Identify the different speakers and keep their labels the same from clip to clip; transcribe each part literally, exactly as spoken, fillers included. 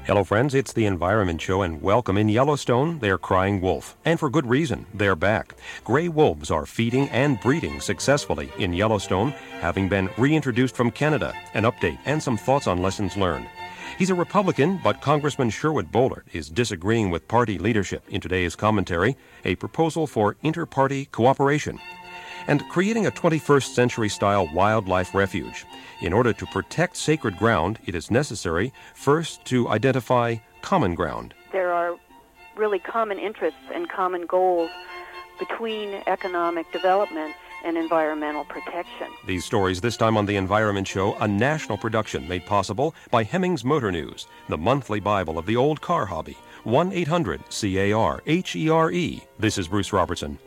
Speaker 1: Hello, friends. It's the Environment Show, and welcome. In Yellowstone, they're crying wolf. And for good reason. They're back. Gray wolves are feeding and breeding successfully in Yellowstone, having been reintroduced from Canada. An update and some thoughts on lessons learned. He's a Republican, but Congressman Sherwood Boehlert is disagreeing with party leadership in today's commentary, a proposal for inter-party cooperation. And creating a twenty-first century-style wildlife refuge. In order to protect sacred ground, it is necessary first to identify common ground.
Speaker 2: There are really common interests and common goals between economic development and environmental protection.
Speaker 1: These stories this time on The Environment Show, a national production made possible by Hemmings Motor News, the monthly Bible of the old car hobby. one eight hundred C A R H E R E. This is Bruce Robertson.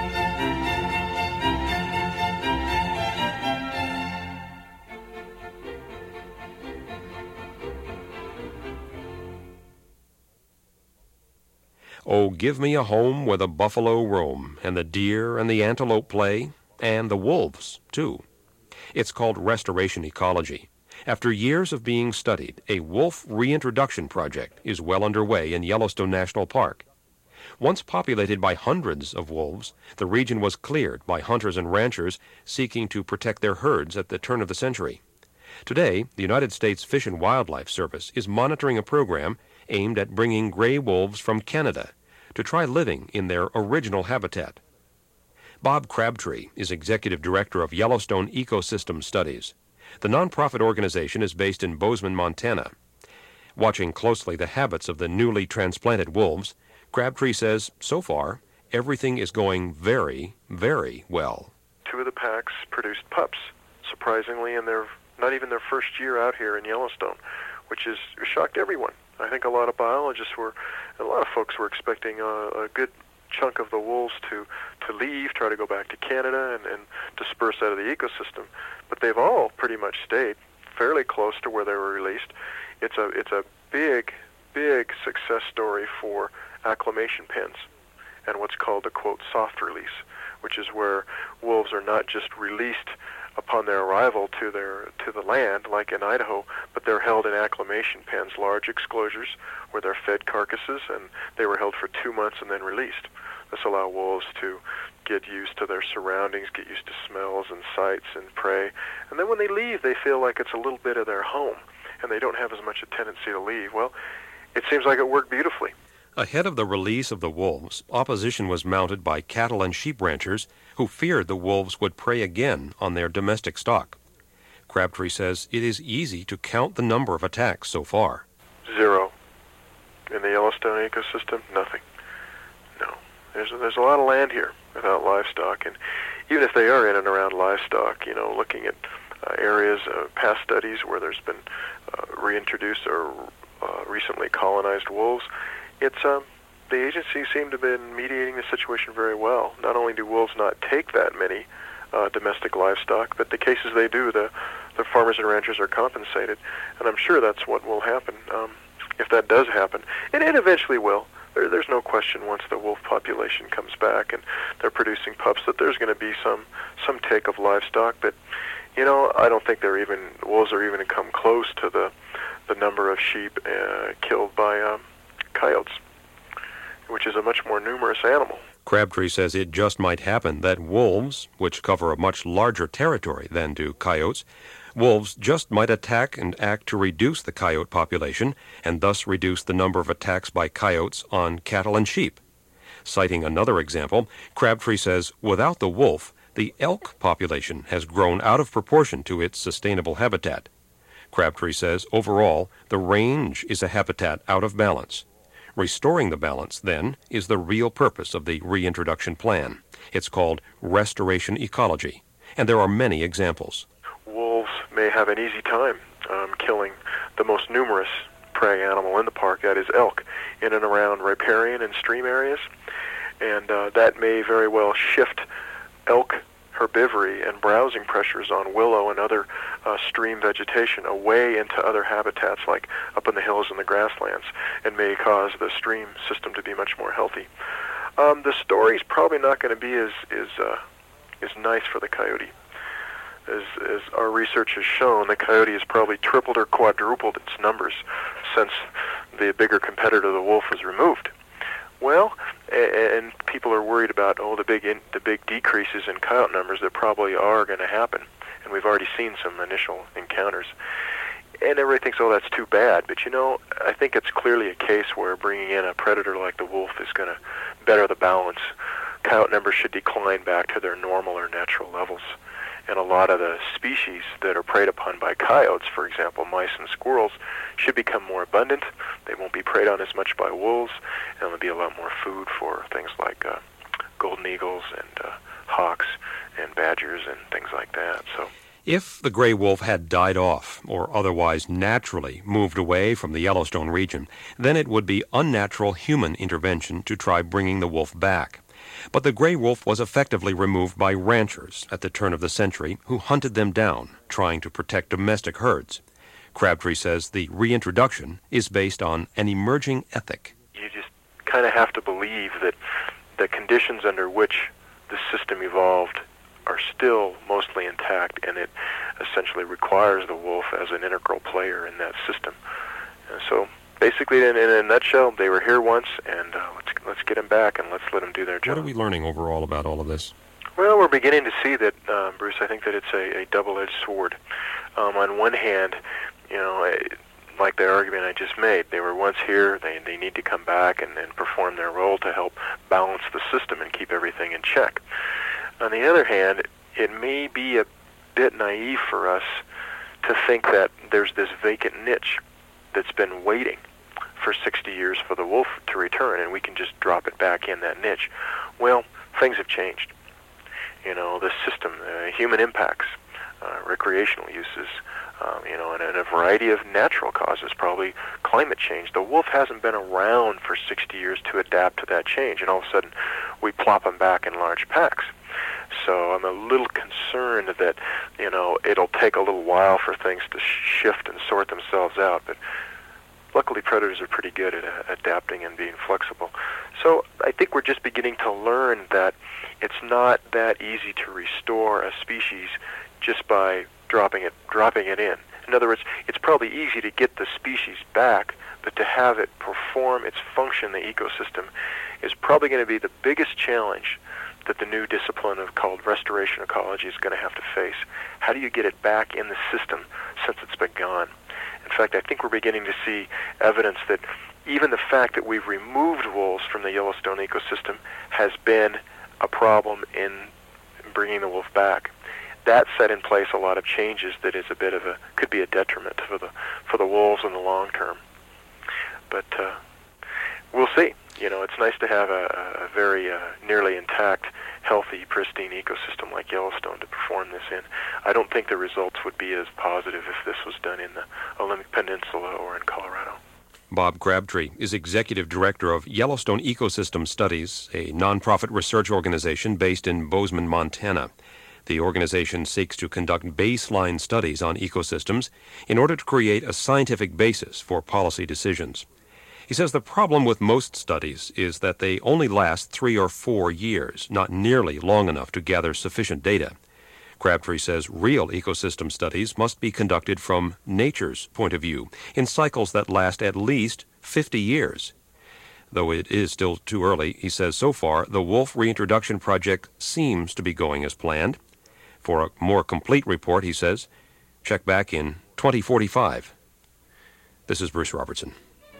Speaker 1: Oh, give me a home where the buffalo roam, and the deer and the antelope play, and the wolves, too. It's called restoration ecology. After years of being studied, a wolf reintroduction project is well underway in Yellowstone National Park. Once populated by hundreds of wolves, the region was cleared by hunters and ranchers seeking to protect their herds at the turn of the century. Today, the United States Fish and Wildlife Service is monitoring a program aimed at bringing gray wolves from Canada to try living in their original habitat. Bob Crabtree is Executive Director of Yellowstone Ecosystem Studies. The nonprofit organization is based in Bozeman, Montana. Watching closely the habits of the newly transplanted wolves, Crabtree says, so far, everything is going very, very well.
Speaker 3: Two of the packs produced pups, surprisingly, in their not even their first year out here in Yellowstone, which is shocked everyone. I think a lot of biologists were, a lot of folks were expecting a, a good chunk of the wolves to, to leave, try to go back to Canada and, and disperse out of the ecosystem. But they've all pretty much stayed fairly close to where they were released. It's a, it's a big, big success story for acclimation pens and what's called a, quote, soft release, which is where wolves are not just released upon their arrival to their to the land, like in Idaho, but they're held in acclimation pens, large exclosures, where they're fed carcasses, and they were held for two months and then released. This allows wolves to get used to their surroundings, get used to smells and sights and prey, and then when they leave, they feel like it's a little bit of their home, and they don't have as much a tendency to leave. Well, it seems like it worked beautifully.
Speaker 1: Ahead of the release of the wolves, opposition was mounted by cattle and sheep ranchers who feared the wolves would prey again on their domestic stock. Crabtree says it is easy to count the number of attacks so far.
Speaker 3: Zero. In the Yellowstone ecosystem, nothing. No. There's a, there's a lot of land here without livestock, and even if they are in and around livestock, you know, looking at uh, areas, uh, past studies where there's been uh, reintroduced or uh, recently colonized wolves, It's um, the agencies seem to have been mediating the situation very well. Not only do wolves not take that many uh, domestic livestock, but the cases they do, the, the farmers and ranchers are compensated. And I'm sure that's what will happen um, if that does happen. And it eventually will. There, there's no question once the wolf population comes back and they're producing pups that there's going to be some, some take of livestock. But, you know, I don't think they're even, wolves are even come close to the, the number of sheep uh, killed by um, coyotes, which is a much more numerous animal.
Speaker 1: Crabtree says it just might happen that wolves, which cover a much larger territory than do coyotes, wolves just might attack and act to reduce the coyote population and thus reduce the number of attacks by coyotes on cattle and sheep. Citing another example, Crabtree says without the wolf, the elk population has grown out of proportion to its sustainable habitat. Crabtree says overall, the range is a habitat out of balance. Restoring the balance, then, is the real purpose of the reintroduction plan. It's called restoration ecology, and there are many examples.
Speaker 3: Wolves may have an easy time um, killing the most numerous prey animal in the park, that is elk, in and around riparian and stream areas, and uh, that may very well shift elk herbivory and browsing pressures on willow and other uh, stream vegetation away into other habitats like up in the hills and the grasslands, and may cause the stream system to be much more healthy. Um, the story's probably not going to be as as, uh, as nice for the coyote. As, as our research has shown, the coyote has probably tripled or quadrupled its numbers since the bigger competitor, the wolf, was removed. Well, and people are worried about, oh, the big in, the big decreases in coyote numbers that probably are going to happen, and we've already seen some initial encounters. And everybody thinks, oh, that's too bad. But, you know, I think it's clearly a case where bringing in a predator like the wolf is going to better the balance. Coyote numbers should decline back to their normal or natural levels. And a lot of the species that are preyed upon by coyotes, for example, mice and squirrels, should become more abundant. They won't be preyed on as much by wolves, and there'll be a lot more food for things like uh, golden eagles and uh, hawks and badgers and things like that. So,
Speaker 1: if the gray wolf had died off or otherwise naturally moved away from the Yellowstone region, then it would be unnatural human intervention to try bringing the wolf back. But the gray wolf was effectively removed by ranchers at the turn of the century who hunted them down, trying to protect domestic herds. Crabtree says the reintroduction is based on an emerging ethic.
Speaker 3: You just kind of have to believe that the conditions under which the system evolved are still mostly intact, and it essentially requires the wolf as an integral player in that system. And so basically, in, in a nutshell, they were here once, and uh, let's let's get them back, and let's let them do their job.
Speaker 1: What are we learning overall about all of this?
Speaker 3: Well, we're beginning to see that, uh, Bruce, I think that it's a, a double-edged sword. Um, on one hand, you know, like the argument I just made, they were once here, they, they need to come back and, and perform their role to help balance the system and keep everything in check. On the other hand, it may be a bit naive for us to think that there's this vacant niche that's been waiting for sixty years for the wolf to return, and we can just drop it back in that niche. Well, things have changed. You know, the system, uh, human impacts, uh, recreational uses, um, you know, and, and a variety of natural causes, probably climate change. The wolf hasn't been around for sixty years to adapt to that change, and all of a sudden we plop them back in large packs. So I'm a little concerned that, you know, it'll take a little while for things to shift and sort themselves out, but luckily predators are pretty good at uh, adapting and being flexible. So I think we're just beginning to learn that it's not that easy to restore a species just by dropping it dropping it in. In other words, it's probably easy to get the species back, but to have it perform its function in the ecosystem is probably going to be the biggest challenge that the new discipline of called restoration ecology is going to have to face. How do you get it back in the system since it's been gone? In fact, I think we're beginning to see evidence that even the fact that we've removed wolves from the Yellowstone ecosystem has been a problem in bringing the wolf back. That set in place a lot of changes that is a bit of a, could be a detriment for the for the wolves in the long term. But uh, we'll see. You know, it's nice to have a, a very uh, nearly intact, healthy, pristine ecosystem like Yellowstone to perform this in. I don't think the results would be as positive if this was done in the Olympic Peninsula or in Colorado.
Speaker 1: Bob Crabtree is Executive Director of Yellowstone Ecosystem Studies, a nonprofit research organization based in Bozeman, Montana. The organization seeks to conduct baseline studies on ecosystems in order to create a scientific basis for policy decisions. He says the problem with most studies is that they only last three or four years, not nearly long enough to gather sufficient data. Crabtree says real ecosystem studies must be conducted from nature's point of view, in cycles that last at least fifty years. Though it is still too early, he says so far the wolf reintroduction project seems to be going as planned. For a more complete report, he says, check back in twenty forty-five. This is Bruce Robertson.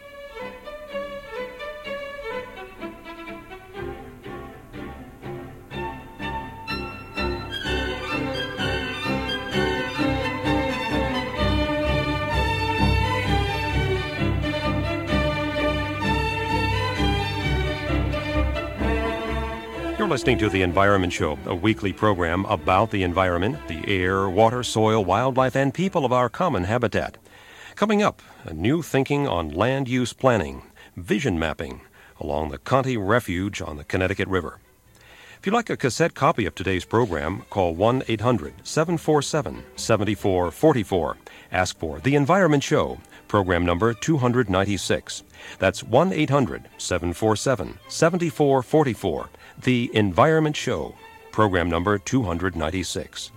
Speaker 1: You're listening to The Environment Show, a weekly program about the environment, the air, water, soil, wildlife, and people of our common habitat. Coming up, a new thinking on land use planning, vision mapping, along the Conte Refuge on the Connecticut River. If you'd like a cassette copy of today's program, call one eight hundred seven four seven seven four four four. Ask for The Environment Show, program number two ninety-six. That's one eight hundred seven four seven seven four four four. The Environment Show, program number two ninety-six.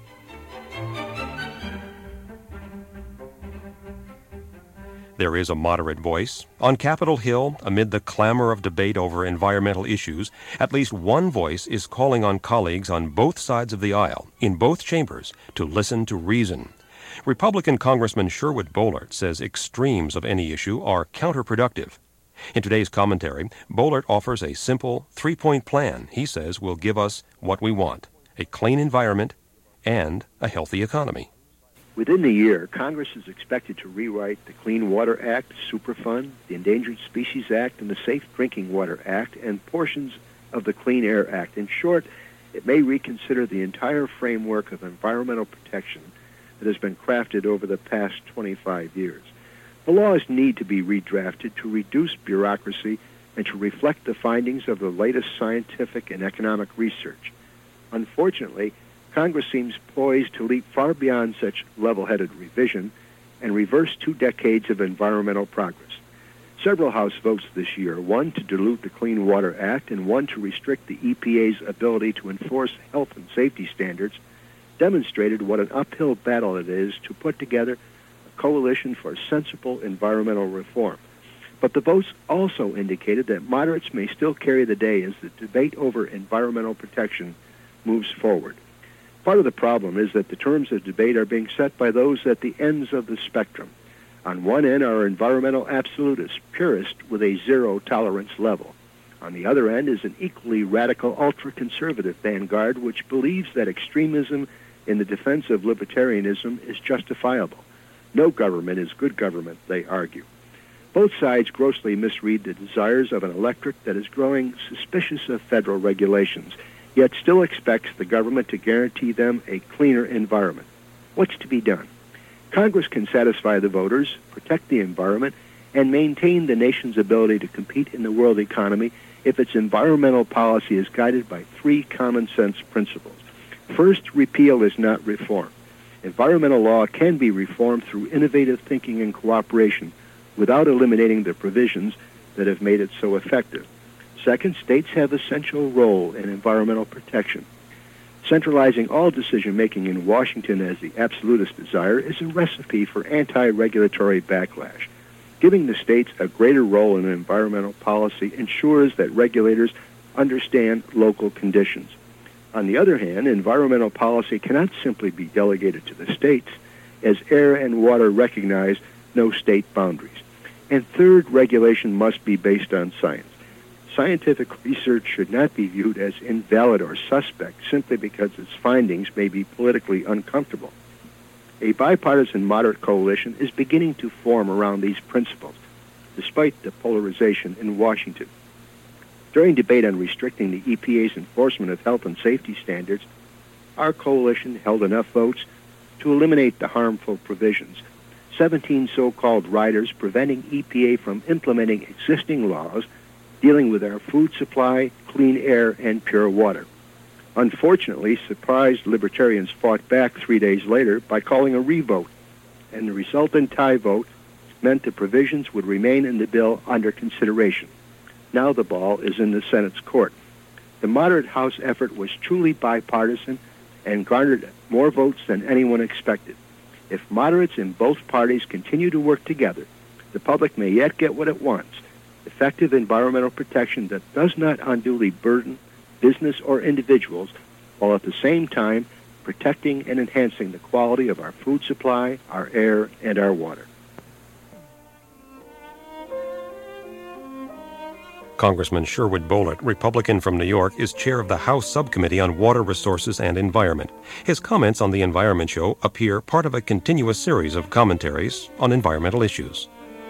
Speaker 1: There is a moderate voice. On Capitol Hill, amid the clamor of debate over environmental issues, at least one voice is calling on colleagues on both sides of the aisle, in both chambers, to listen to reason. Republican Congressman Sherwood Boehlert says extremes of any issue are counterproductive. In today's commentary, Boehlert offers a simple three-point plan he says will give us what we want: a clean environment and a healthy economy.
Speaker 4: Within the year, Congress is expected to rewrite the Clean Water Act, Superfund, the Endangered Species Act, and the Safe Drinking Water Act, and portions of the Clean Air Act. In short, it may reconsider the entire framework of environmental protection that has been crafted over the past twenty-five years. The laws need to be redrafted to reduce bureaucracy and to reflect the findings of the latest scientific and economic research. Unfortunately, Congress seems poised to leap far beyond such level-headed revision and reverse two decades of environmental progress. Several House votes this year, one to dilute the Clean Water Act and one to restrict the E P A's ability to enforce health and safety standards, demonstrated what an uphill battle it is to put together a coalition for sensible environmental reform. But the votes also indicated that moderates may still carry the day as the debate over environmental protection moves forward. Part of the problem is that the terms of debate are being set by those at the ends of the spectrum. On one end are environmental absolutists, purists with a zero-tolerance level. On the other end is an equally radical ultra-conservative vanguard which believes that extremism in the defense of libertarianism is justifiable. No government is good government, they argue. Both sides grossly misread the desires of an electorate that is growing suspicious of federal regulations, yet still expects the government to guarantee them a cleaner environment. What's to be done? Congress can satisfy the voters, protect the environment, and maintain the nation's ability to compete in the world economy if its environmental policy is guided by three common-sense principles. First, repeal is not reform. Environmental law can be reformed through innovative thinking and cooperation without eliminating the provisions that have made it so effective. Second, states have an essential role in environmental protection. Centralizing all decision-making in Washington as the absolutist desire is a recipe for anti-regulatory backlash. Giving the states a greater role in environmental policy ensures that regulators understand local conditions. On the other hand, environmental policy cannot simply be delegated to the states, as air and water recognize no state boundaries. And third, regulation must be based on science. Scientific research should not be viewed as invalid or suspect simply because its findings may be politically uncomfortable. A bipartisan moderate coalition is beginning to form around these principles, despite the polarization in Washington. During debate on restricting the E P A's enforcement of health and safety standards, our coalition held enough votes to eliminate the harmful provisions. seventeen so-called riders preventing E P A from implementing existing laws dealing with our food supply, clean air, and pure water. Unfortunately, surprised libertarians fought back three days later by calling a revote, and the resultant tie vote meant the provisions would remain in the bill under consideration. Now the ball is in the Senate's court. The moderate House effort was truly bipartisan and garnered more votes than anyone expected. If moderates in both parties continue to work together, the public may yet get what it wants: effective environmental protection that does not unduly burden business or individuals, while at the same time protecting and enhancing the quality of our food supply, our air, and our water.
Speaker 1: Congressman Sherwood Boehlert, Republican from New York, is chair of the House Subcommittee on Water Resources and Environment. His comments on The Environment Show appear part of a continuous series of commentaries on environmental issues.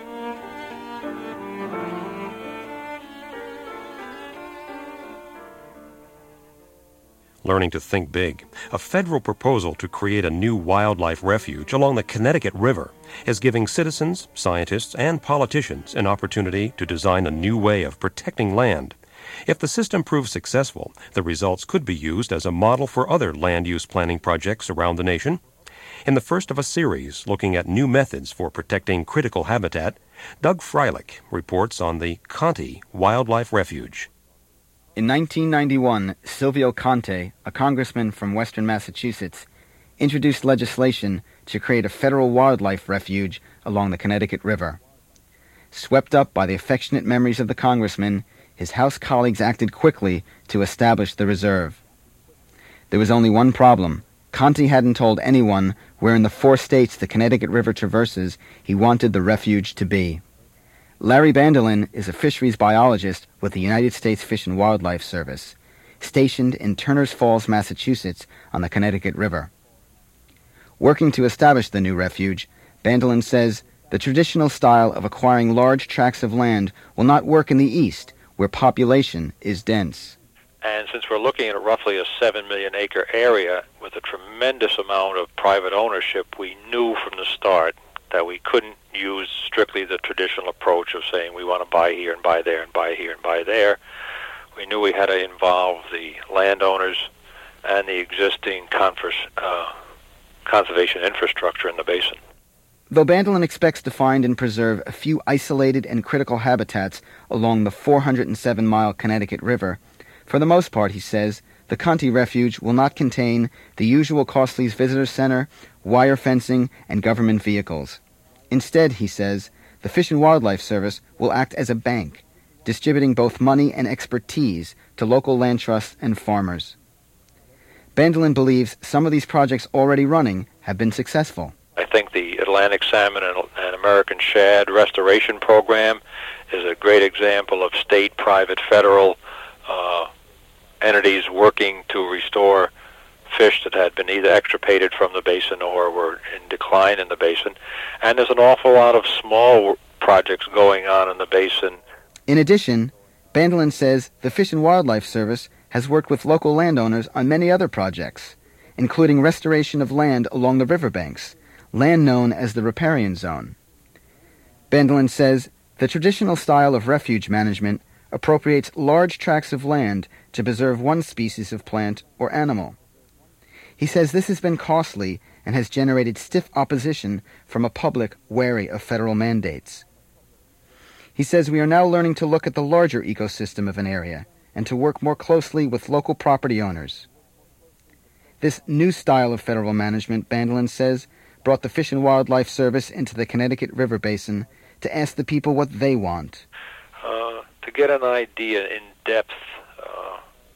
Speaker 1: Learning to think big. A federal proposal to create a new wildlife refuge along the Connecticut River is giving citizens, scientists, and politicians an opportunity to design a new way of protecting land. If the system proves successful, the results could be used as a model for other land use planning projects around the nation. In the first of a series looking at new methods for protecting critical habitat, Doug Freilich reports on the Conte Wildlife Refuge.
Speaker 5: In nineteen ninety-one, Silvio Conte, a congressman from western Massachusetts, introduced legislation to create a federal wildlife refuge along the Connecticut River. Swept up by the affectionate memories of the congressman, his House colleagues acted quickly to establish the reserve. There was only one problem. Conte hadn't told anyone where in the four states the Connecticut River traverses he wanted the refuge to be. Larry Bandelin is a fisheries biologist with the United States Fish and Wildlife Service, stationed in Turners Falls, Massachusetts, on the Connecticut River. Working to establish the new refuge, Bandelin says the traditional style of acquiring large tracts of land will not work in the East, where population is dense.
Speaker 6: And since we're looking at roughly a seven million acre area with a tremendous amount of private ownership, we knew from the start that we couldn't use strictly the traditional approach of saying we want to buy here and buy there and buy here and buy there. We knew we had to involve the landowners and the existing converse, uh, conservation infrastructure in the basin.
Speaker 5: Though Bandelin expects to find and preserve a few isolated and critical habitats along the four hundred seven mile Connecticut River, for the most part, he says, the Conte Refuge will not contain the usual Costley's Visitor Center, wire fencing, and government vehicles. Instead, he says, the Fish and Wildlife Service will act as a bank, distributing both money and expertise to local land trusts and farmers. Bandelin believes some of these projects already running have been successful.
Speaker 6: I think the Atlantic salmon and, and American shad restoration program is a great example of state, private, federal uh, entities working to restore fish that had been either extirpated from the basin or were in decline in the basin. And there's an awful lot of small projects going on in the basin.
Speaker 5: In addition, Bandelin says the Fish and Wildlife Service has worked with local landowners on many other projects, including restoration of land along the riverbanks, land known as the riparian zone. Bandelin says the traditional style of refuge management appropriates large tracts of land to preserve one species of plant or animal. He says this has been costly and has generated stiff opposition from a public wary of federal mandates. He says we are now learning to look at the larger ecosystem of an area and to work more closely with local property owners. This new style of federal management, Bandelin says, brought the Fish and Wildlife Service into the Connecticut River Basin to ask the people what they want.
Speaker 6: Uh, to get an idea in depth uh,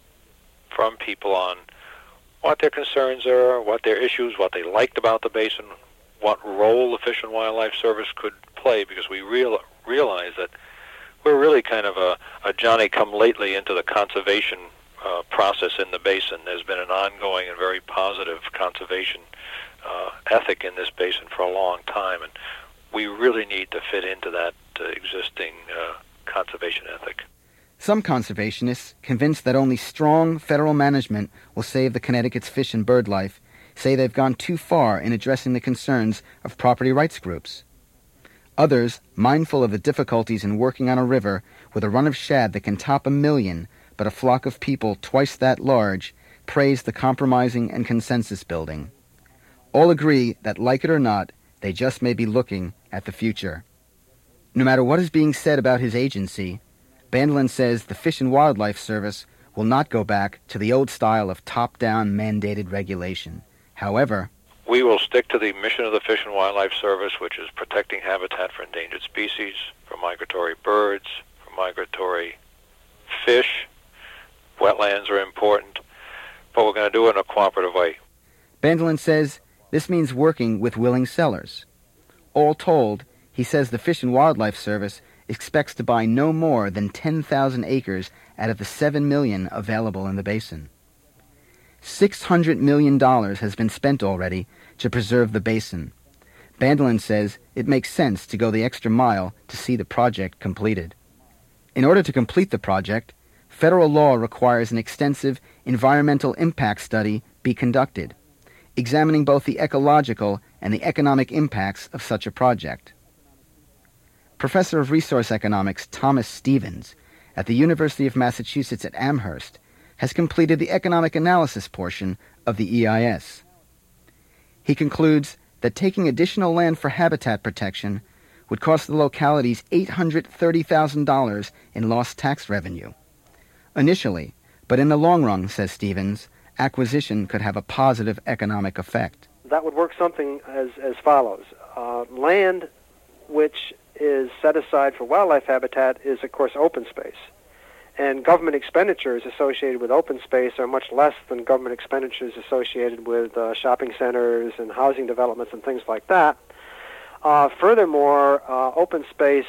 Speaker 6: from people on what their concerns are, what their issues, what they liked about the basin, what role the Fish and Wildlife Service could play, because we real, realize that we're really kind of a, a Johnny-come-lately into the conservation uh, process in the basin. There's been an ongoing and very positive conservation uh, ethic in this basin for a long time, and we really need to fit into that uh, existing uh, conservation ethic.
Speaker 5: Some conservationists, convinced that only strong federal management will save the Connecticut's fish and bird life, say they've gone too far in addressing the concerns of property rights groups. Others, mindful of the difficulties in working on a river with a run of shad that can top a million, but a flock of people twice that large, praise the compromising and consensus building. All agree that, like it or not, they just may be looking at the future. No matter what is being said about his agency, Bandelin says the Fish and Wildlife Service will not go back to the old style of top-down mandated regulation. However,
Speaker 6: we will stick to the mission of the Fish and Wildlife Service, which is protecting habitat for endangered species, for migratory birds, for migratory fish. Wetlands are important, but we're going to do it in a cooperative way.
Speaker 5: Bandelin says this means working with willing sellers. All told, he says the Fish and Wildlife Service expects to buy no more than ten thousand acres out of the seven million available in the basin. six hundred million dollars has been spent already to preserve the basin. Bandelin says it makes sense to go the extra mile to see the project completed. In order to complete the project, federal law requires an extensive environmental impact study be conducted, examining both the ecological and the economic impacts of such a project. Professor of Resource Economics Thomas Stevens at the University of Massachusetts at Amherst has completed the economic analysis portion of the E I S. He concludes that taking additional land for habitat protection would cost the localities eight hundred thirty thousand dollars in lost tax revenue. Initially, but in the long run, says Stevens, acquisition could have a positive economic effect.
Speaker 7: That would work something as, as follows. Uh, land which is set aside for wildlife habitat is, of course, open space. And government expenditures associated with open space are much less than government expenditures associated with uh, shopping centers and housing developments and things like that. Uh, furthermore, uh, open space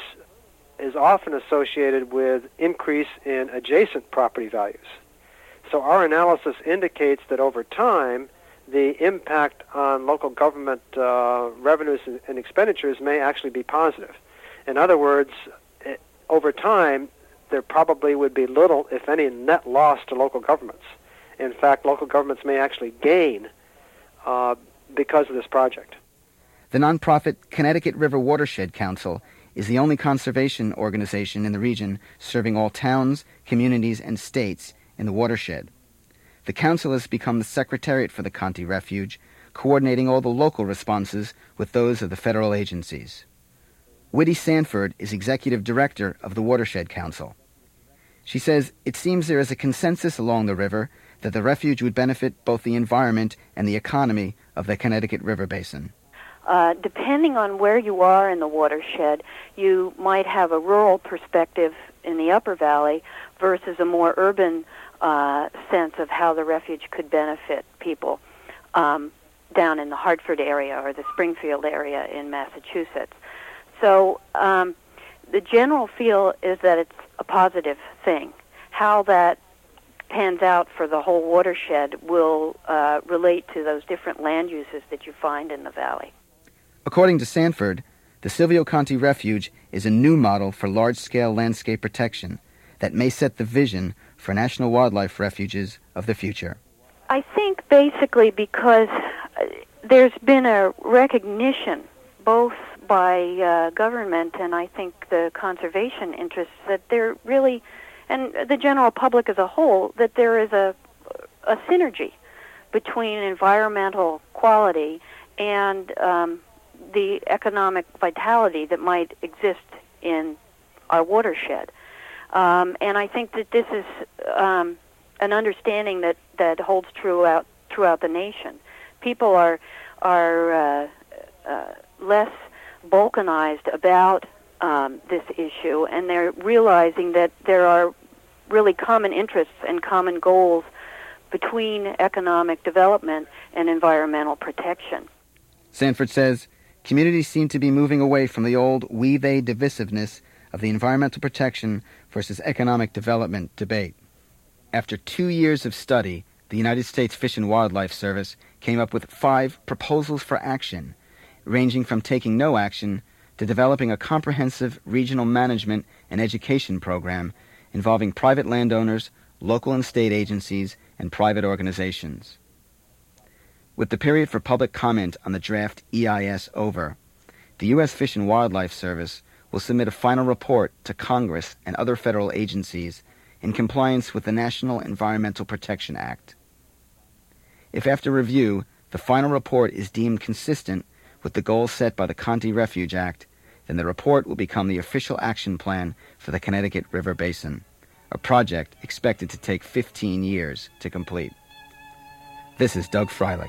Speaker 7: is often associated with increase in adjacent property values. So our analysis indicates that over time, the impact on local government uh, revenues and, and expenditures may actually be positive. In other words, it, over time, there probably would be little, if any, net loss to local governments. In fact, local governments may actually gain uh, because of this project.
Speaker 5: The nonprofit Connecticut River Watershed Council is the only conservation organization in the region serving all towns, communities, and states in the watershed. The council has become the secretariat for the Conti Refuge, coordinating all the local responses with those of the federal agencies. Whitty Sanford is executive director of the Watershed Council. She says it seems there is a consensus along the river that the refuge would benefit both the environment and the economy of the Connecticut River Basin.
Speaker 2: Uh, depending on where you are in the watershed, you might have a rural perspective in the upper valley versus a more urban uh, sense of how the refuge could benefit people um, down in the Hartford area or the Springfield area in Massachusetts. So um, the general feel is that it's a positive thing. How that pans out for the whole watershed will uh, relate to those different land uses that you find in the valley.
Speaker 5: According to Sanford, the Silvio Conti Refuge is a new model for large-scale landscape protection that may set the vision for national wildlife refuges of the future.
Speaker 2: I think basically because there's been a recognition both by uh, government and I think the conservation interests that there really, and the general public as a whole, that there is a, a synergy between environmental quality and um, the economic vitality that might exist in our watershed. Um, and I think that this is um, an understanding that, that holds true out, throughout the nation. People are, are uh, uh, less balkanized about um, this issue, and they're realizing that there are really common interests and common goals between economic development and environmental protection.
Speaker 5: Sanford says, communities seem to be moving away from the old we-they divisiveness of the environmental protection versus economic development debate. After two years of study, the United States Fish and Wildlife Service came up with five proposals for action, ranging from taking no action to developing a comprehensive regional management and education program involving private landowners, local and state agencies, and private organizations. With the period for public comment on the draft E I S over, the U S Fish and Wildlife Service will submit a final report to Congress and other federal agencies in compliance with the National Environmental Protection Act. If after review, the final report is deemed consistent with the goals set by the Conti Refuge Act, then the report will become the official action plan for the Connecticut River Basin, a project expected to take fifteen years to complete. This is Doug Freilich.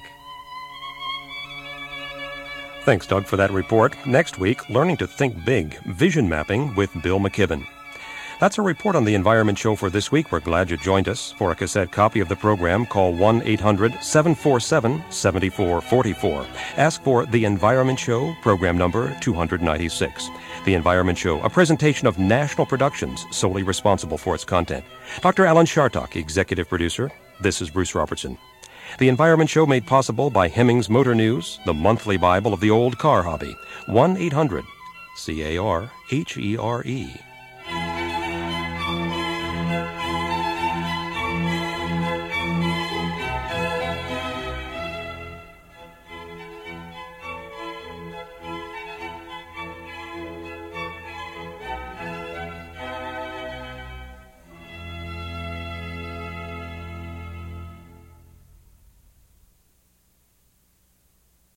Speaker 1: Thanks, Doug, for that report. Next week, Learning to Think Big, Vision Mapping with Bill McKibben. That's a report on the Environment Show for this week. We're glad you joined us. For a cassette copy of the program, call one eight hundred seven four seven seven four four four. Ask for The Environment Show, program number two ninety-six. The Environment Show, a presentation of National Productions, solely responsible for its content. Doctor Alan Chartock, executive producer. This is Bruce Robertson. The Environment Show made possible by Hemmings Motor News, the monthly Bible of the old car hobby. one eight hundred C A R H E R E.